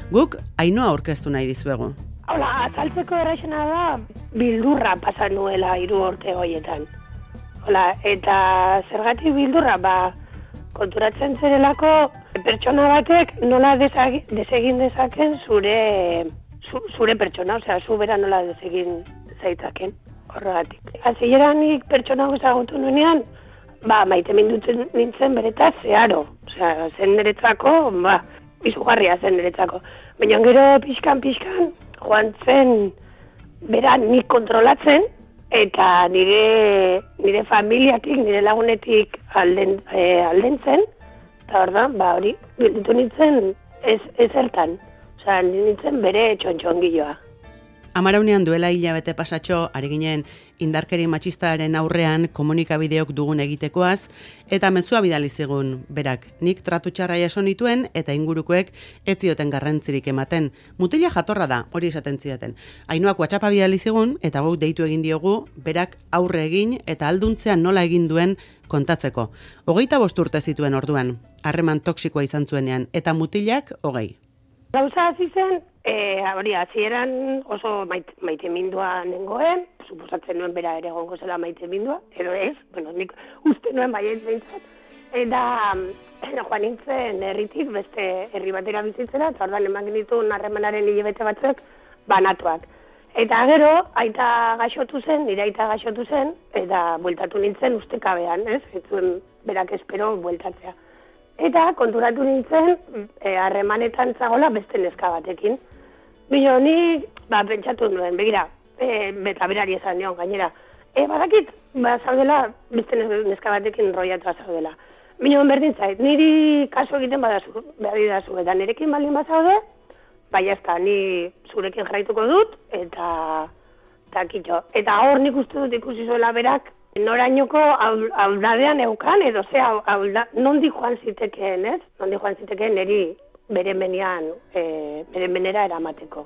Guk Ainhoa aurkeztu nahi dizuegu. Hola, azaltzeko erraixena da, bildurra pasa nuela 3 urte horietan. Hola, eta zergatik bildurra, konturatzen zerelako pertsona batek nola desegin dezaken zure pertsona, osea, zu bera nola desegin zaitzaken, horregatik. Hasieran nik pertsona ezagutu nuenean, maite mindutzen nintzen beretaz zeharo, osea, zen niretzako, izugarria zen niretzako. Baina gero pixkan, joan zen bera nik kontrolatzen, eta nire familiatik, nire lagunetik aldentzen, eta ordan, hori, bilditu nintzen ezertan. Osea, nintzen bere txontxongiloa. Amaraunean duela hilabete pasatxo, ari ginen indarkeri matxistaren aurrean komunikabideok dugun egitekoaz, eta mezua bidali zigun berak. Nik tratu txarra jaso nituen, eta ingurukoek ez zioten garrantzirik ematen. Mutila jatorra da, hori esaten zidaten. Ainhoak WhatsAppa bidali zigun, eta guk deitu egin diogu, berak aurre egin, eta alduntzea nola egin duen kontatzeko. 25 urte zituen orduan, harreman toksikoa izan zuenean, eta mutilak 20. Gauza hasi zen, hasieran oso maitemindua nengoen, suposatzen nuen bera ere egongo zela maitemindua, edo ez, nik uste nuen baiet behintzat, eta joan nintzen herritik beste herri batera bizitzera, eta ordan eman genituen harremanaren hilabete batzuk banatuak. Eta gero, aita gaixotu zen, nire aita gaixotu zen, eta bueltatu nintzen ustekabean, ez zuen berak espero bueltatzea. Eta konturatu nintzen, harremanetan zagola beste neska batekin. Bino, ni pentsatu nuen, begira, eta berari esan nion gainera. Badakit, zaudela beste neska batekin roiatua zaudela. Bino, berdin zait, niri kaso egiten badidazu, eta nirekin baldin bazaude, jazta, ni zurekin jarraituko dut, eta kitxo. Eta hor nik uste dut ikusi zuela berak, norainoko auldadean eukan, edo nondi joan zitekeen, ez? Nondi joan zitekeen niri beren benera eramateko.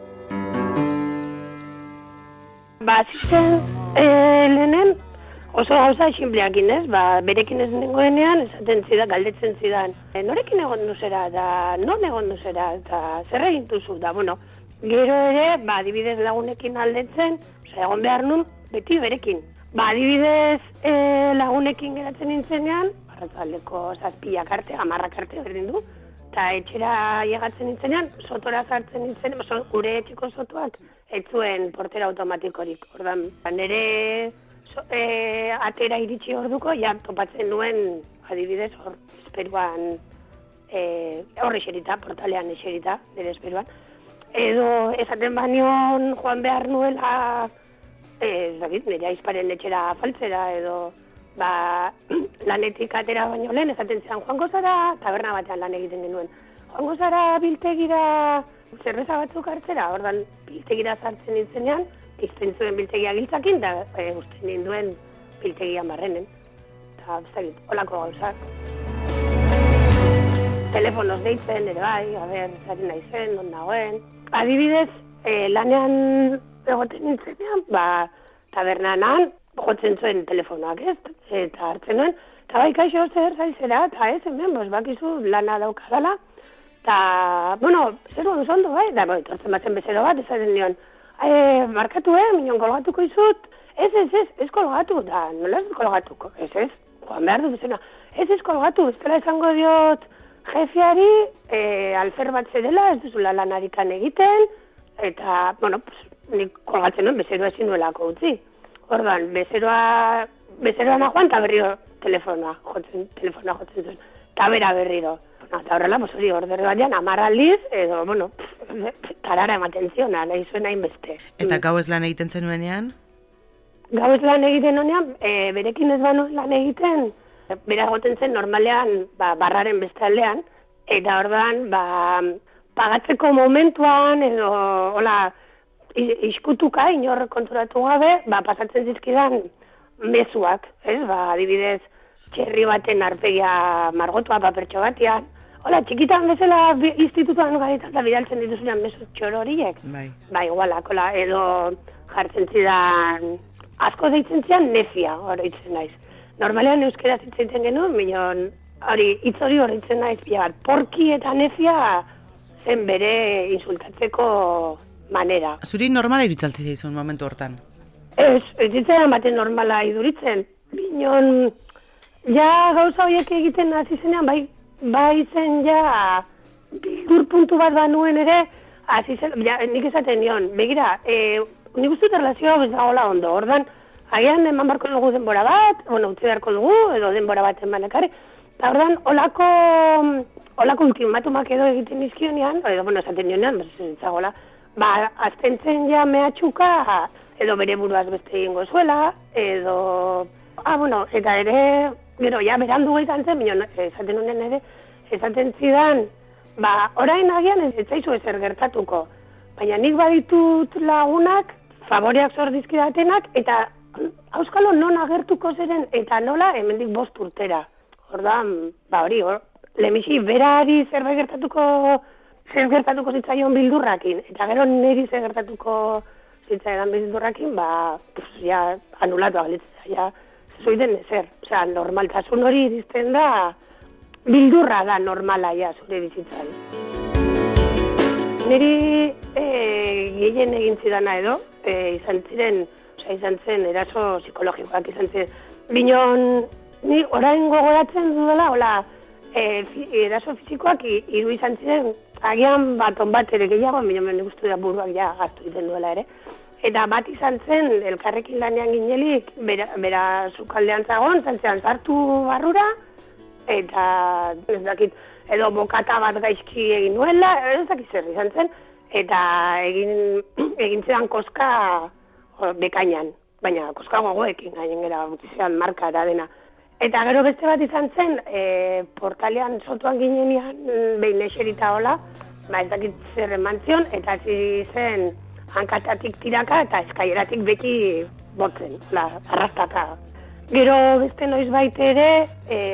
Zitzen lehenen oso gauza esinpleakin, ez? Berekin ez nengoenean, esaten zidan, galdetzen zidan. Norekin egon duzera, eta non egon duzera, eta zer egin duzu, da, gero ere, adibidez lagunekin aldetzen, egon behar nun, beti berekin. Adibidez lagunekin geratzen nintzenean, arratzaldeko 7 arte, 10 arte berdin du, eta etxera llegatzen nintzenean, sotora sartzen nintzenean, gure etxeko sotoak, ez zuen portera automatikorik. Ordan, nire atera iritsi orduko, topatzen nuen, adibidez, hor esperuan, hor eserita, portalean eserita, nire esperuan. Edo, esaten banion joan behar nuela, nire aizparen etxera faltzera, edo lanetik atera baino lehen, esaten zian, joango zara, taberna batean lan egiten genuen, joango zara biltegira zerbeza batzuk hartzera, ordan biltegira sartzen nintzenean, izten zuen biltegia giltzakin, da usten ninduen biltegia marrenen. Eta, holako gauzak. Telefonoz deitzen, ere bai, zari nahi zen, non nagoen. Adibidez, lanean egoten nintzenean, tabernanan, jotzen zuen telefonoak, ez? Eta hartzen nuen, eta kaixo zer zaizera, eta ez, hemen, bakizu lana daukadala, eta, zer duz ondo, eta, etortzen batzen bezero bat, ezaten nion, markatu, minon kolgatuko izut, ez kolgatu, da, nola ez kolgatuko, ez, joan behar du bezena, ez kolgatu, ez dela esango diot jefiari, alfer bat zedela, ez duzula lanarikan egiten, eta, nik kolgatzen nuen, bezeroa ezin nuelako utzi. Ordan, bezeroa nagoan, eta berriro telefonoa jotzen zuen, eta bera berriro. Eta horrela, hori ordero batean, 10 aldiz, edo, tarara ematen ziona, nahi zuen hainbeste. Eta gauez lan egiten zenuenean? Gauez lan egiten honean, berekin ez banu lan egiten, bera egoten zen normalean, barraren beste aldean, eta ordan, pagatzeko momentuan, edo, hola, iskutuka, inor konturatu gabe, pasatzen zizkidan mezuak, ez? Adibidez, txerri baten arpegia margotua papertxo batean. Hola, txikitan bezala institutuan gaitata bidaltzen dituzunean mezu txoro horiek. Bai, igualak, edo jartzen zidan, asko deitzen zidan nefia, hori itzen naiz. Normalean euskera zitzen genuen, minon, hitz hori horretzen naiz, porki eta nefia zen bere insultatzeko manera. Zuri normala irutzaltzi zaizun momentu hortan? Ez zitzaidan baten normala iduritzen. Binon, ja gauza horiek egiten hasi zenean, bai zen ja bildur puntu bat banuen ere, hasi zen, ja, nik esaten nion, begira, nik uste erlazioa ez dagoela ondo, ordan, agian eman barko dugu denbora bat, utzi beharko dugu, edo denbora bat eman ekare, eta ordan, olako ultimatumak edo egiten nizkionean, edo, esaten nionean, zagoela, azten zen ja mehatxuka, edo bere buruaz beste egingo zuela, edo, eta ere, gero, ja, berandu izan zen, esaten honen ere, esaten zidan, orain agian ez zaizu ezer gertatuko, baina nik baditut lagunak, favoreak zor dizkidatenak, eta auskalo non agertuko zeren, eta nola, hemendik 5 urtera. Ordan, lemixi, berari zerbait gertatuko zitzaion bildurrakin, eta gero niri zer gertatuko zitzaidan bildurrakin, ja, anulatu agalitzea, ja, zuiden ezer. Osea, normaltasun hori irizten da, bildurra da normala, ja, zure bizitzan. Niri gehien egin zidana edo, izan zen eraso psikologikoak izan ziren. Binon, ni orain gogoratzen dudala, eraso fizikoak hiru izan ziren, agian bat ere gehiago, nik uste da buruak ja gaztu egiten duela ere. Eta bat izan zen, elkarrekin lanean ginelik, bera sukaldean zagon, zantzean sartu barrura, eta ez dakit, edo bokata bat gaizki egin nuela, ez dakit zer izan zen, eta egin zidan koska bekainan, baina koska gogoekin gainen gara, gutizan marka eta dena. Eta gero beste bat izan zen, portalean sotuan ginenean, behin eserita hola, ez dakit zer eman zion, eta hasi zen hankatatik tiraka eta eskaileratik beki botzen, arrastaka. Gero beste noiz baita ere,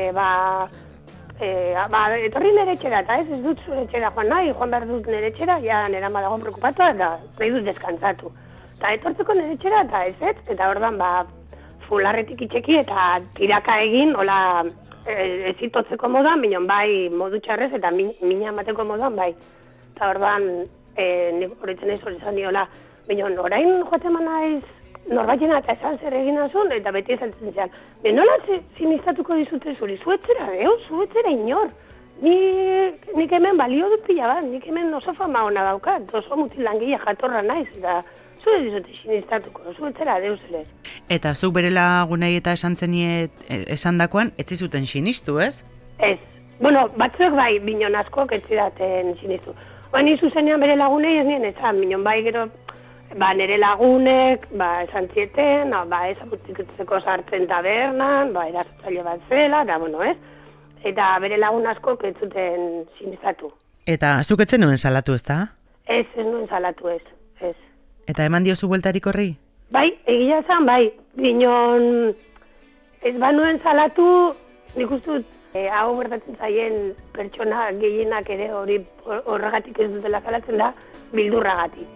etorri nire etxera, eta ez dut zure etxera joan behar dut nire etxera, ja nera madago preocupatua, eta nahi dut deskantzatu. Eta etortzeko nire etxera, eta ez, eta ordan fularretik itxeki eta tiraka egin, hola ezitotzeko moduan, minon bai modu txarrez eta mina emateko moduan bai. Eta ordan, nik horretzen ez hori zan diola, minon orain joaten manaiz norbaitena eta esan zer egin azun, eta beti esan zen, nola sinistatuko dizute zuri, zuetzera inor. Nik hemen balio dut pila bat, nik hemen oso fama hona daukat, oso mutil langile jatorra naiz, eta zure dizute sinistatuko, zuetzera deus ere. Eta zuk bere lagunei eta esan dakoan, ez zizuten sinistu, ez? Ez. Batzuek bai, binon askok ez zidaten sinistu. Oen zuzenean bere lagunei ez nien esan, binon bai gero, nire lagunek, esan zieten, ezaputzikitzeko sartzen tabernan, erasotzaile bat zela, eta ez? Eta bere lagun askok ez zuten sinistatu. Eta zuk etzen nuen salatu, ez da? Ez nuen salatu, ez. Eta eman diozu bueltarik horri? Bai, egia zan, bai. Binon, ez banuen salatu, nik ustut, hau bertatzen zaien pertsona gehienak ere horregatik ez dutela salatzen da, bildurragatik.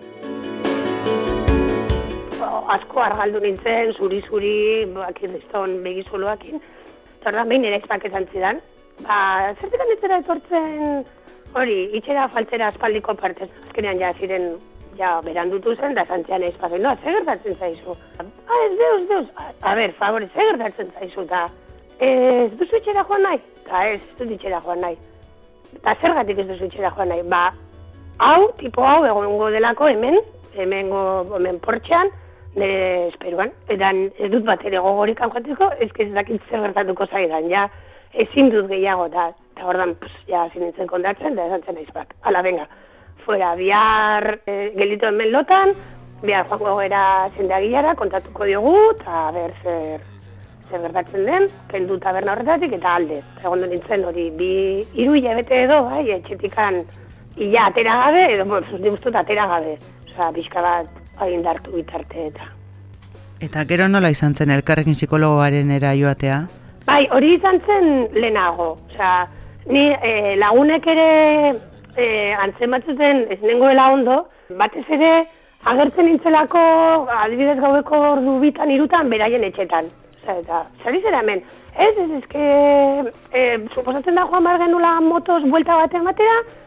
Asko argaldu nintzen, zuri-zuri, kirriston begizoloakin, eta ordan behin ere ezpak esan zidan. Zertekan etzera etortzen hori, itxera faltzera aspaldiko partez. Azkenean ja ziren, berandutu zen, da zantzean ezpaken, ze gertatzen zaizu? Ez deus, a ber, favore, ze gertatzen zaizu, eta ez duzu itxera joan nahi? Eta ez dut itxera joan nahi. Eta zergatik ez duzu itxera joan nahi? Tipo hau, egongo delako hemen portxean, nire esperuan. Eta ez dut bat ere gogorik joateko, ez dakit zer gertatuko zaidan, ezin dut gehiago, eta ordan, zinintzen kontatzen, da esan zen aizpak. Hala, venga, fuera, bihar gelditu hemen lotan, bihar joango gara zendeagilara, kontatuko diogu, eta ber zer gertatzen den, kendu taberna horretatik, eta alde. Egon nintzen hori, 3 hilabete edo, etxetikan ia atera gabe, edo zuzti atera gabe. Osa, pixka bat agindartu bitarte eta. Eta gero nola izan zen elkarrekin psikologoaren era joatea? Bai, hori izan zen lehenago. Osa, ni lagunek ere antzen batzuten ez nengoela ondo, batez ere agertzen nintzelako adibidez gaueko ordu 2-3 beraien etxetan. Eta, zer izera hemen? Suposatzen da joan behar genula motos buelta baten batera,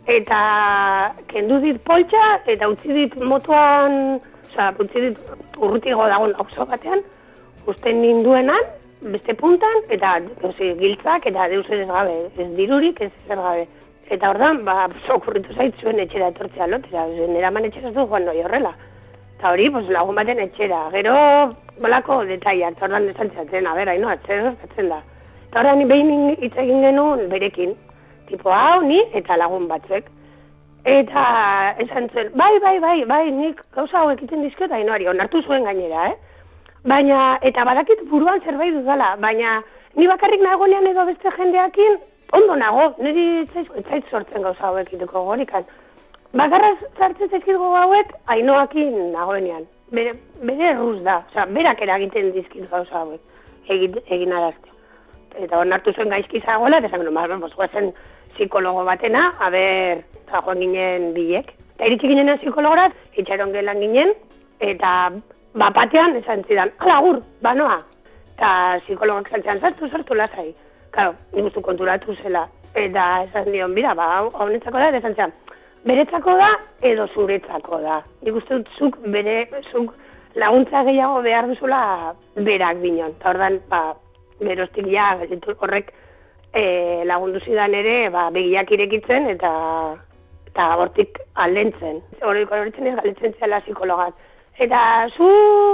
eta kendu dit poltsa, eta utzi dit motoan, utzi dit urrutigo dagoen auzo batean, usten ninduenan, beste puntan, eta giltzak, eta deus ez gabe, ez dirurik, ez zer gabe. Eta ordan, okurritu zait zuen etxera etortzea lotera, neraman etxera ez du joan noi horrela. Eta hori, lagun baten etxera, gero bolako detaiak, eta ordan esan txatzen, haino, zer da. Eta ordan behin hitz egin genuen berekin, tipo hau, ni eta lagun batzek. Eta esan zuen, bai, nik gauza hau egiten dizkiot hainoari, onartu zuen gainera, Baina, eta badakit buruan zerbait dudala, baina ni bakarrik nagoenean edo beste jendeakin, ondo nago, niri etzait sortzen gauza hauek egiteko gorikan. Bakarraz zartzen zaizkitgo hauek, hainoakin nagoenean. Bere erruz da, berak eragiten dizkit gauza hauek, egin arazte. Eta onartu zuen gaizki zagoela, eta esan, guazen psikologo batena, eta joan ginen bilek. Eta iritsi ginen psikologorat, itxaron gelan ginen, eta batean esan zidan, ala gur, banoa. Eta psikologak esan zidan, sartu lasai. Claro, nik uste konturatu zela. Eta esan dion, bira, hau netzako da, eta esan zidan, beretzako da edo zuretzako da. Nik uste dut zuk laguntza gehiago behar duzula berak binon. Eta ordan, berostik ja, horrek lagundu zidan ere, begiak irekitzen eta hortik aldentzen. Horretzen ez galetzen zela psikologak. Eta zu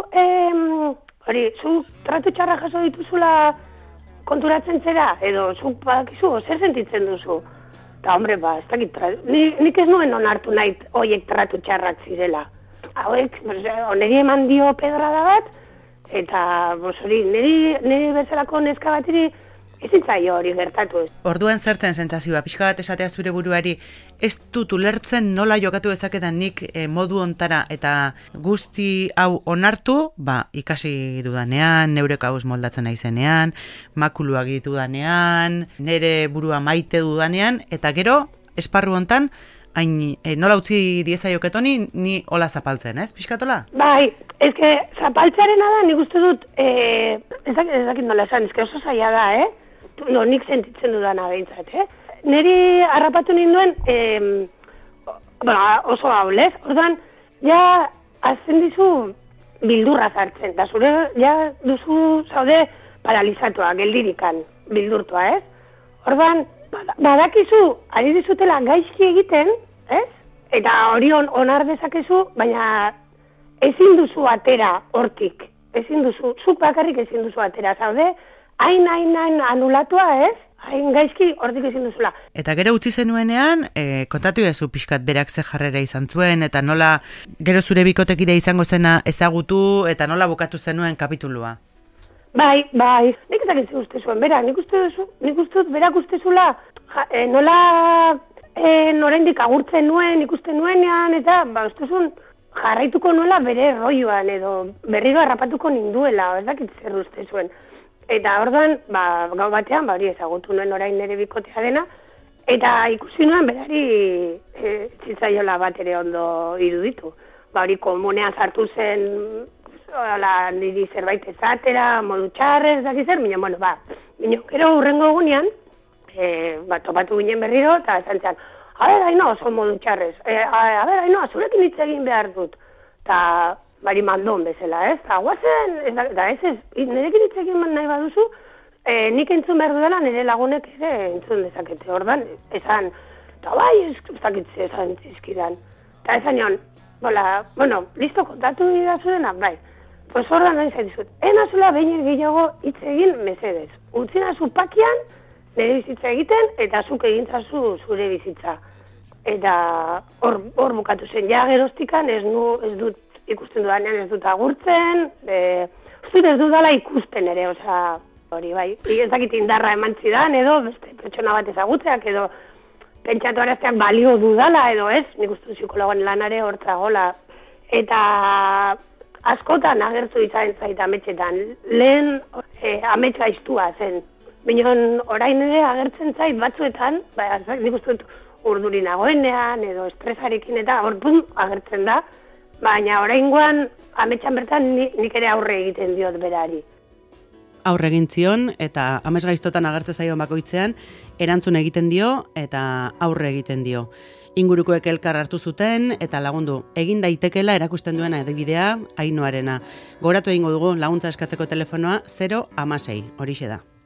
tratu txarra jaso dituzula konturatzen zera, edo zu bakizu, zer sentitzen duzu? Eta, hombre, ez dakit, nik ez nuen onartu nahi horiek tratu txarrak zirela. Hauek, niri eman dio pedrada bat, eta, niri bezalako neska batiri ezintzaio hori gertatu. Orduan zertzen sentsazioa, pixka bat esatea zure buruari, ez dut ulertzen nola jokatu dezaketan nik modu ontara eta guzti hau onartu, ikasi dudanean, neure kauz moldatzen naizenean, makuluak ditudanean, nere burua maite dudanean, eta gero, esparru hontan, nola utzi diezaioketoni ni hola zapaltzen, ez? Pixkatola? Bai, ezke zapaltzarena da, nik uste dut, ez dakit nola esan, ezke oso zaila da, nik sentitzen dudana behintzat, Neri harrapatu ninduen, oso haulez, orduan, ja, azten dizu bildurra zartzen, da zure, ja, duzu zaude paralizatua, geldirikan, bildurtua, Orduan, badakizu, ari dizutela gaizki egiten, Eta hori onar dezakezu, baina ezin duzu atera hortik, zuk bakarrik ezin duzu atera, zaude, hain anulatua, hain gaizki hortik ezin duzula. Eta gero utzi zenuenean, kontatu ezu pixkat berak ze jarrera izan zuen, eta nola gero zure bikotekide izango zena ezagutu, eta nola bukatu zenuen kapitulua? Bai, nik ezak uste zuen, nik uste dut berak uste zula, nola norendik agurtzen nuen, ikusten nuenean, eta uste zuen jarraituko nuela bere roioan, edo berriro harrapatuko ninduela, ez dakit zer uste zuen. Eta orduan, gau batean, hori ezagutu nuen orain nire bikotea dena, eta ikusi nuen berari zitzaiola bat ere ondo iruditu. Hori komunean sartu zen, niri zerbait ezatera, modu txarrez, dakit zer, gero hurrengo egunean, topatu ginen berriro, eta esan zen, haino, oso modu txarrez, haino, zurekin hitz egin behar dut. Eta, bari mandon bezala, eta guazen, eta nirekin hitz egin nahi baduzu, nik entzun behar dudala, nire lagunek ere entzun dezakete, ordan, esan, eta bai, ez dakitze esan zizkidan. Eta esan nion, listo, kontatu dira zurena, bai. Pues ordan nahi zaitizut, enazula behin gehiago hitz egin mesedez. Utzina zu pakian, nire bizitza egiten, eta zuk egintzazu zure bizitza. Eta hor bukatu zen, ja geroztikan ez dut ikusten dudanean ez dut agurtzen, ez dudala ikusten ere, hori bai. Ez dakit indarra eman zidan, edo beste pertsona bat ezagutzeak, edo pentsatu arazteak balio dudala, edo ez, nik uste psikologoan lanare hortzagola. Eta askotan agertu izan zait ametxetan, lehen ametsa iztua zen. Binon orain ere agertzen zait batzuetan, nik uste dut urduri nagoenean, edo estresarekin eta agertzen da, baina oraingoan ametsan bertan nik ere aurre egiten diot berari. Aurre egin zion eta amesgaiztotan agertzen zaion bakoitzean, erantzun egiten dio eta aurre egiten dio. Ingurukoek elkar hartu zuten eta lagundu egin daitekela erakusten duen adibidea Ainoarena. Goratu egingo dugu laguntza eskatzeko telefonoa 016, horixe da.